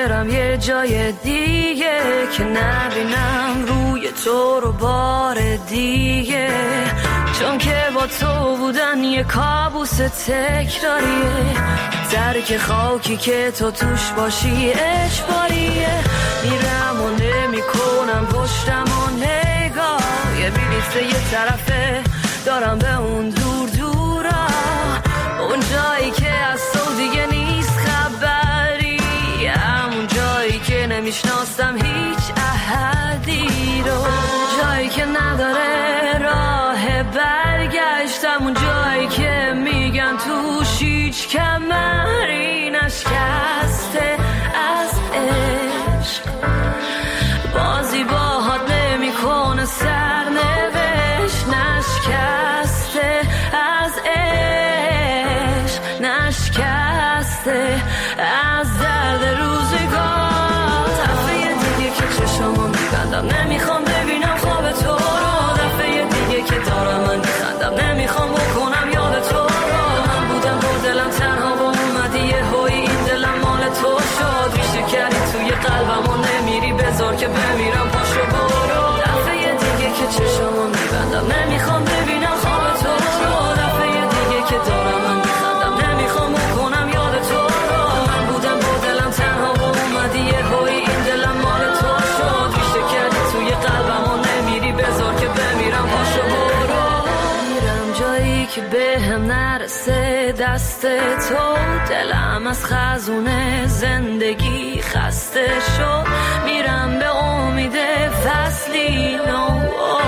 برم یه جای دیگه که نبینم روی تو رو بار دیگه، چون که با تو بودن یه کابوس تکراریه، ترک خاکی که تو توش باشی اجباریه. میرم و نمی کنم پشتم و نگاه، یه بلیت یه طرفه دارم به اون دور دورا، اون جایی که از تو دیگه نیست خبری، همون جایی که نمیشناسم هیچ احدی رو، جایی که نداره راه برگشتم، اون جایی که میگن توش هیچ کمری نشکسته از عشق، بازی باهات نمی کنه سرنوشت، نشکسته از عشق، نشکسته از درد روزگار. دفعه دیگه که چشمو میبندم نمیخوام ببینم خواب تو رو، دفعه دیگه که دارم من میخندم نمیخوام بکنم یاد تو رو، من بودم با دلم تنها و اومدی یه هوی این دلم مال تو شد، ریشه کردی توی قلبم و نمیری بذار که بمیرم پاشو برو. دفعه دیگه که چشمو میبندم نمیخوام ببینم خواب تو رو، دفعه دیگه که دارم من میخندم نمیخوام بکنم یاد تو رو، من بودم با دلم تنها و اومدی یه هوی این دلم مال تو شد، ریشه کردی توی قلبم و نمیری بذار که بمیرم پاشو برو. میرم جایی که به هم نرسه دست تو، دلم از خزونه زندگی خسته شد، میرم به امید فصلی نو،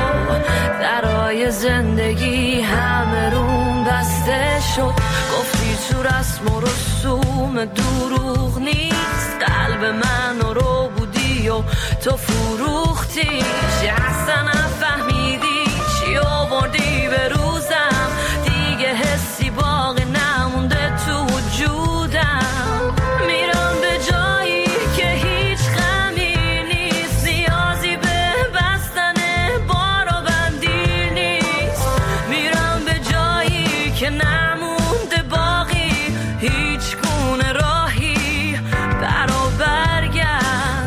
درای زندگی همه روم بسته شد، گفتی تو رسم و رسوم دروغ نیست، قلب من رو بودی و تو فروختی، اصلا نفهمیدی چی آوردی به روزم، دیگه حسی باقی نمونده تو وجودم، میرم به جایی که هیچ غمی نیست، نیازی به بستن بار و بندی نیست، میرم به جایی که نمونده باقی هیچ گونه راهی برا برگرد.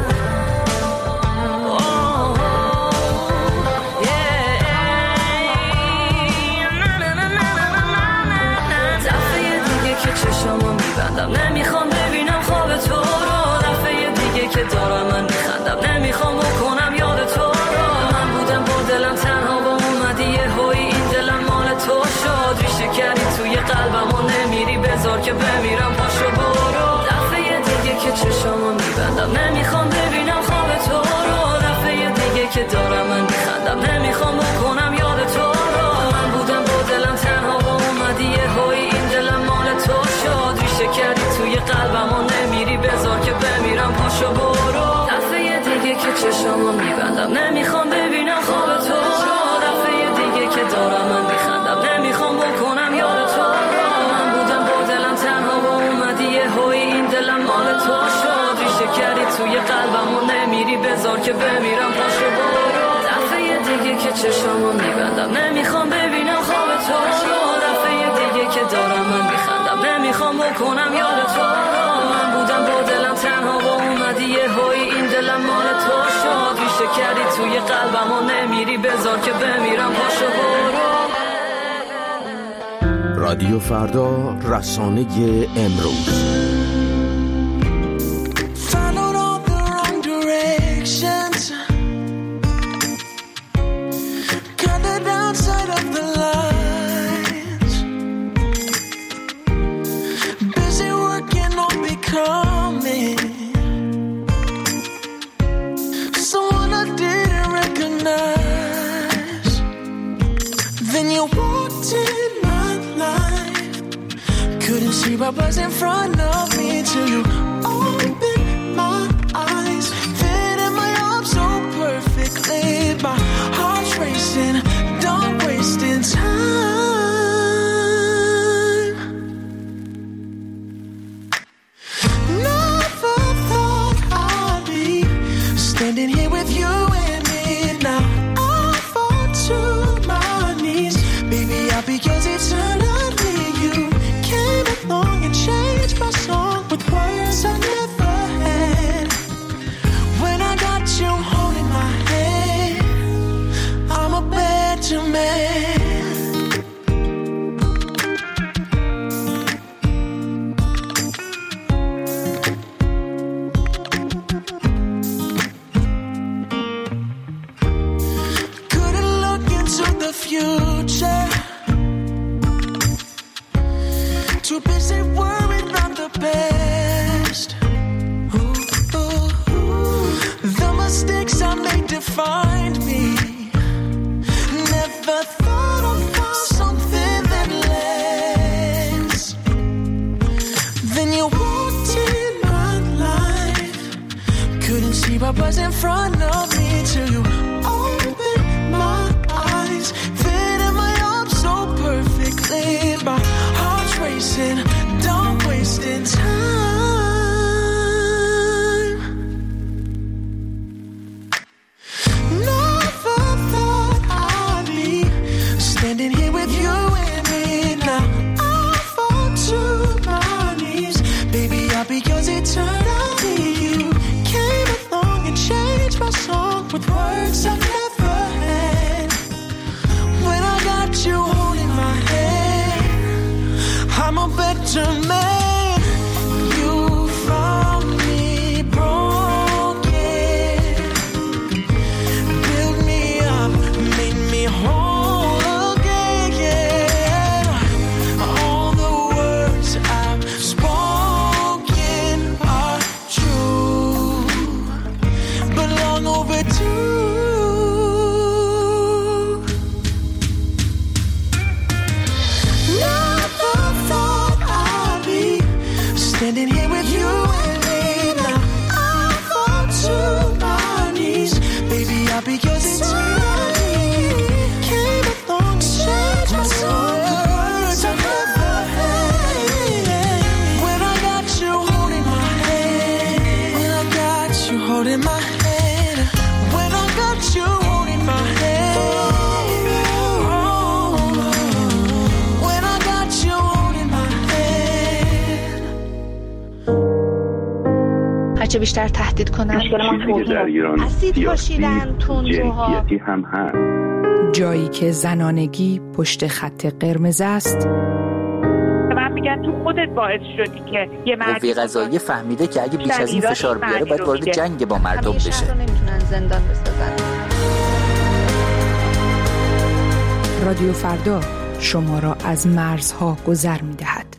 چشمو میبندم نمیخوام ببینم خواب تو رو، دفعه دیگه که دارم من میخندم نمیخوام بکنم یاد تو رو، من بودم با دلم تنها و اومدی یه هوی این دلم مال تو شد، ریشه کردی توی قلبم و نمیری بذار که بمیرم پاشو برو. دفعه دیگه که چشمو میبندم نمیخوام ببینم خواب تو رو، دفعه دیگه که دارم من میخندم نمیخوام بکنم یاد تو رو، من بودم با دلم تنها و اومدی یه هوی این دلم مال تو شد، ریشه کردی توی قلبم و نمیری بذار که بمیرم پاشو برو. دفعه دیگه که چشمو میبندم نمیخوام ببینم خواب تو رو، دفعه دیگه که دارم من میخندم نمیخوام بکنم یاد تو رو، من بودم با دلم تنها و اومدی یه هوی این دلم مال تو شد، ریشه کردی توی قلبم و نمیری بذار که بمیرم پاشو برو. دفعه دیگه که چشمو میبندم نمیخوام ببینم خواب تو رو، دفعه دیگه که دارم من میخندم نمیخوام بکنم یاد تو رو، من بودم با دلم تنها و اومدی یه هوی این دلم مال تو شد، ریشه کردی توی قلبم و نمیری بذار که بمیرم پاشو برو. رادیو فردا، رسانه امروز. What was in front of me till you opened my eyes, fit in my arms so perfectly, my heart's racing, don't wasting time. Never thought I'd be standing here with you and me now. I fall to my knees, baby, I'll be yours eternally. You came along and changed my song with words I never better man. Couldn't look into the future. Too busy worrying about the past. The mistakes I made defined me. Never thought I'd find something that lasts. Then you walked in my life. Couldn't see what was in front of me till you opened my eyes. Fitting my arms so perfectly. My heart's racing, don't wasting time. Never thought I'd be standing here with you and me. Now I fall to my knees. Baby, I'll be yours eternally. You came along and changed my song with words I've never had. When I got you holding my hand, I'm a better man. You found me broken, built me up, made me whole again. All the words I've spoken are true, but long overdue. Never thought I'd be standing here with you and me. Now I fall to my knees. Baby, I'll be yours eternally. Came along and changed my song with words I've never had. When I got you holding my hand. When I got you holding my hand. When I got you holding my hand. When I got you holding my hand. هرچه بیشتر تهدید کنن چیزی که در ایران اسید پاشیدن تندروها، جنسیتی هم هست. جایی که زنانگی پشت خط قرمز است. من میگم تو خودت باعث شدی که یه قوه قضاییه فهمیده که اگه بیش از این فشار بیاره باید وارد جنگ با مردم بشه. شهر رو نمیتونن زندان بسازن. رادیو فردا شما را از مرزها گذر می‌دهد.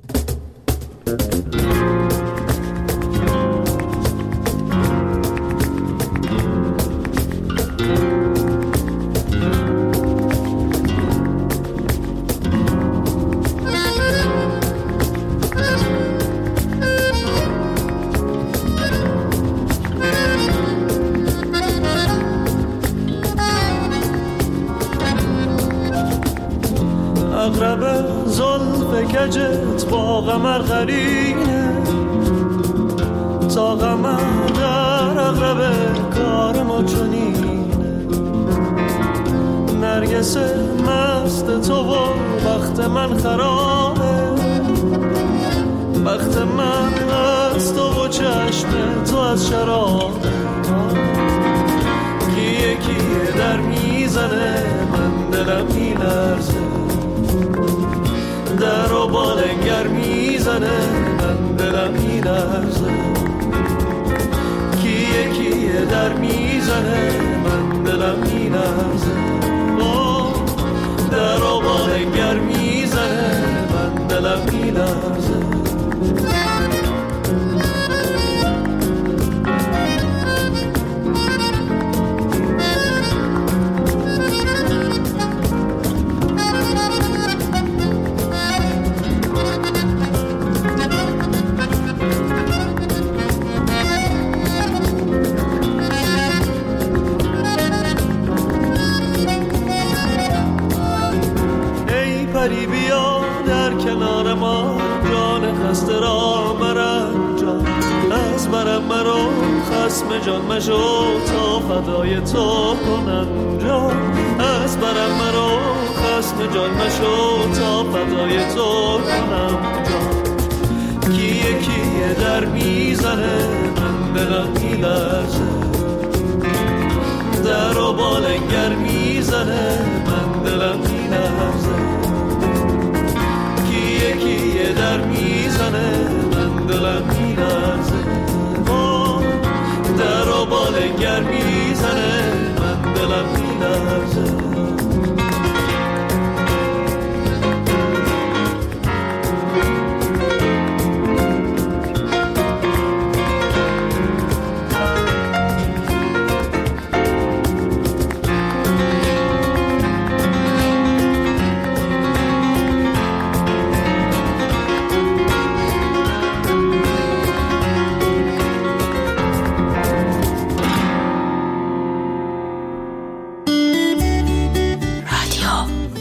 اقرب زلف کجت با قمر قرینه، تا قمر در اقرب کار ما چنینه. نرگس مست تو و بخت من خرابه، بخت من از تو و چشم تو از شرابه. کیه کیه در میزنه من دلم میلرزه، در و بالنگر میزنه من دلم میلرزه. کیه کیه در میزنه من دلم میلرزه، در و بالنگر میزنه من دلم میلرزه. پری بیا در کنار ما، جان خسته را مرنجان. از برم مرو خسم جان مشو، تا فدای تو کنم جان. از برم مرو خسم جان مشو، تا فدای تو کنم جان. کیه کیه در میزنه من دلم میلرزه، در و بالنگر میزنه من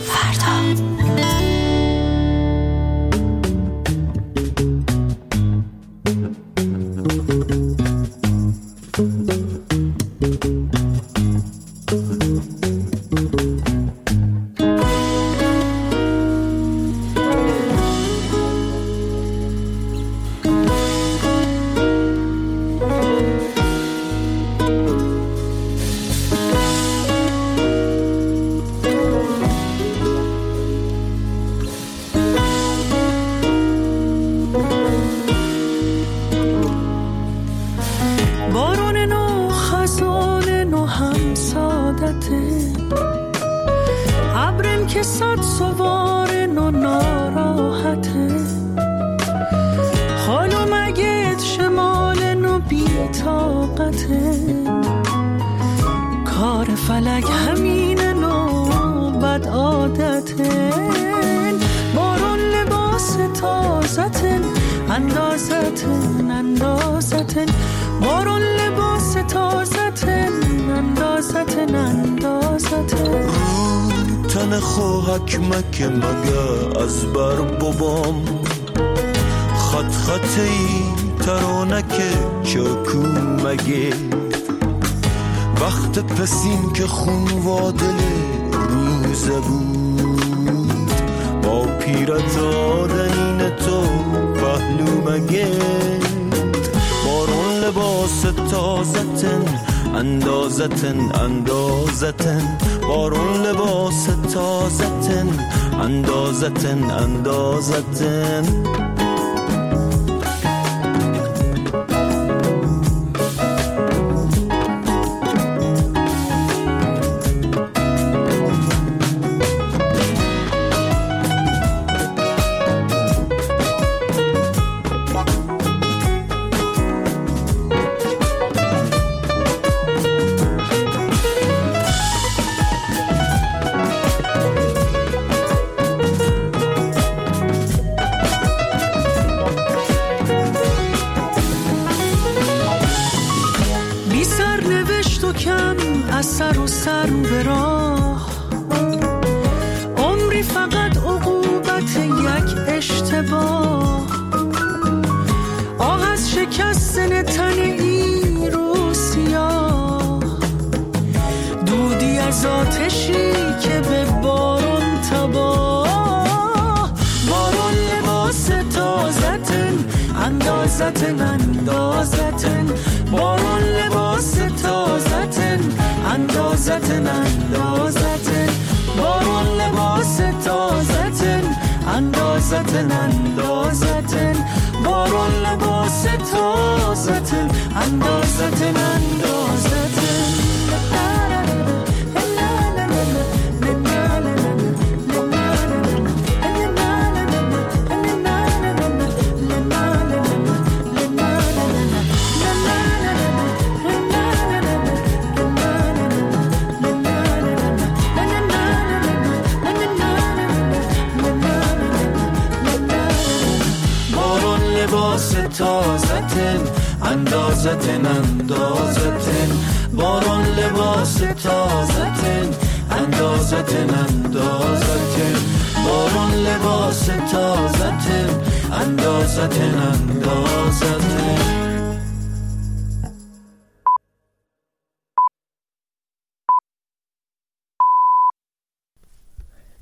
پسین که خون و دل روزه بود با پیرت آدنین تو پهلو مگید بارون لباس تازتن اندازتن بارون لباس تازتن اندازتن اندازتن